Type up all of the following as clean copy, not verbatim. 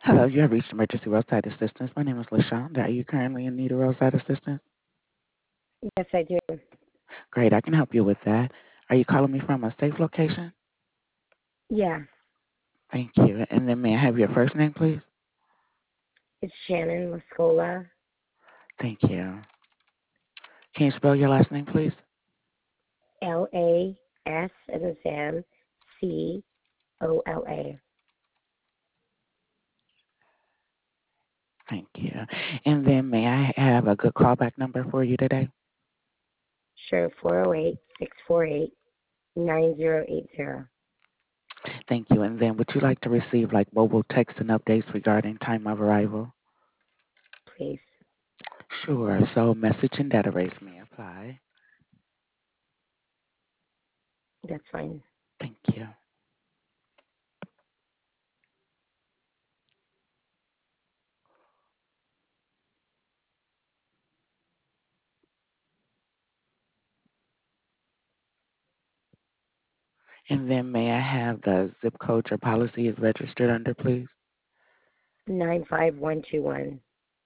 Hello, you have reached emergency roadside assistance. My name is LaShonda. Are you currently in need of roadside assistance? Yes, I do. Great, I can help you with that. Are you calling me from a safe location? Yeah, Thank you. And then may I have your first name, please? it's Shannon Lascola. Thank you. Can you spell your last name, please? LAS as in Sam, COLA. Thank you. And then may I have a good callback number for you today? Sure, 408-648-9080. Thank you. And then would you like to receive like mobile text and updates regarding time of arrival? Please. Sure. So message and data rates may apply. That's fine. Thank you. And then may I have the zip code your policy is registered under, please? 95121.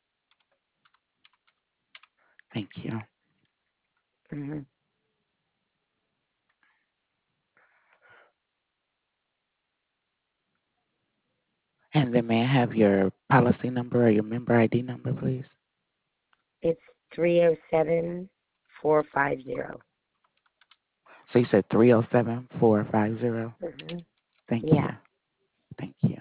Thank you. Mm-hmm. And then may I have your policy number or your member ID number, please? It's 307450. So you said 307450. Mm-hmm. Thank you. Yeah. Thank you.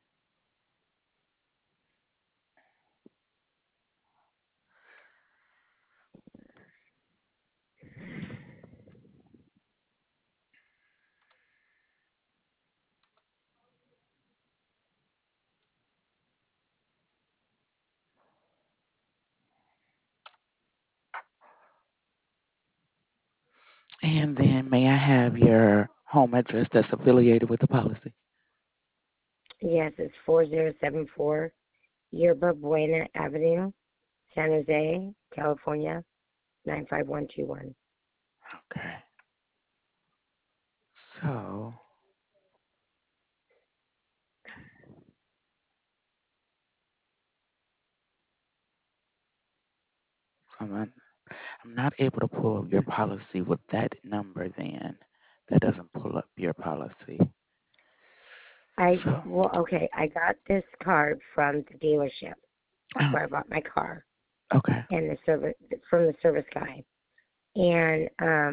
And then may I have your home address that's affiliated with the policy? Yes, it's 4074 Yerba Buena Avenue, San Jose, California, 95121. Okay. So, I'm not able to pull up your policy with that number then. That doesn't pull up your policy. So, Okay, I got this card from the dealership oh, where I bought my car okay. and the service from the service guy. And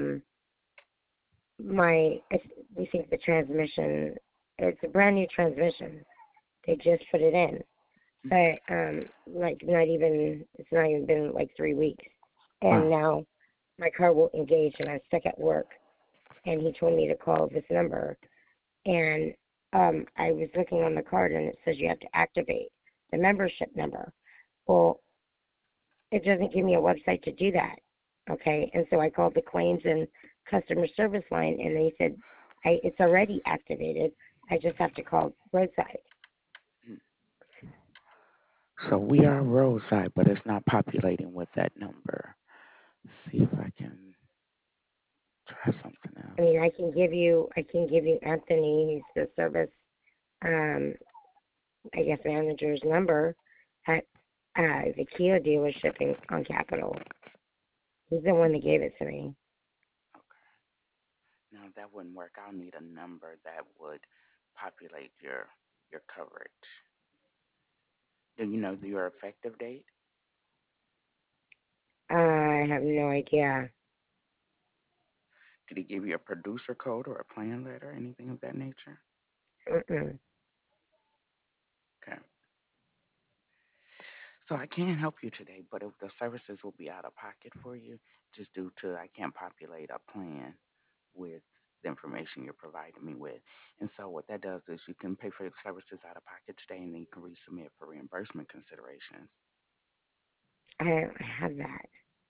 we think the transmission, it's a brand new transmission. They just put it in. But like it's not even been like 3 weeks. And Wow. now my car won't engage and I'm stuck at work. And he told me to call this number. And I was looking on the card and it says you have to activate the membership number. Well, it doesn't give me a website to do that. Okay, and so I called the claims and customer service line, and they said it's already activated. I just have to call roadside. So we are roadside, but it's not populating with that number. See if I can try something I else. mean, I can give you Anthony. He's the service, um, I guess, manager's number at the Kia dealership on Capitol. He's the one that gave it to me. No, that wouldn't work. I'll need a number that would populate your coverage. Do you know your effective date? I have no idea. Did he give you a producer code or a plan letter, anything of that nature? Mm-mm. Okay. So I can help you today, but if the services will be out of pocket for you, just due to I can't populate a plan with the information you're providing me with. And so what that does is you can pay for the services out of pocket today and then you can resubmit for reimbursement considerations. I don't have that.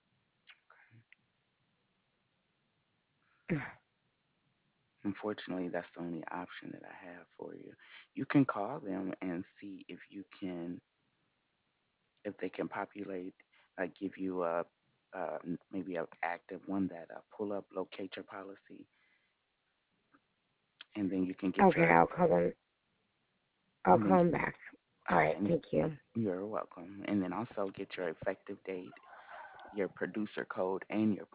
Unfortunately, that's the only option that I have for you. You can call them and see if they can populate, give you maybe an active one that pull up, locate your policy, and then you can get Okay, your I'll call them. I'll and then call them back. All right, And thank you. you're welcome. And then also get your effective date, your producer code, and your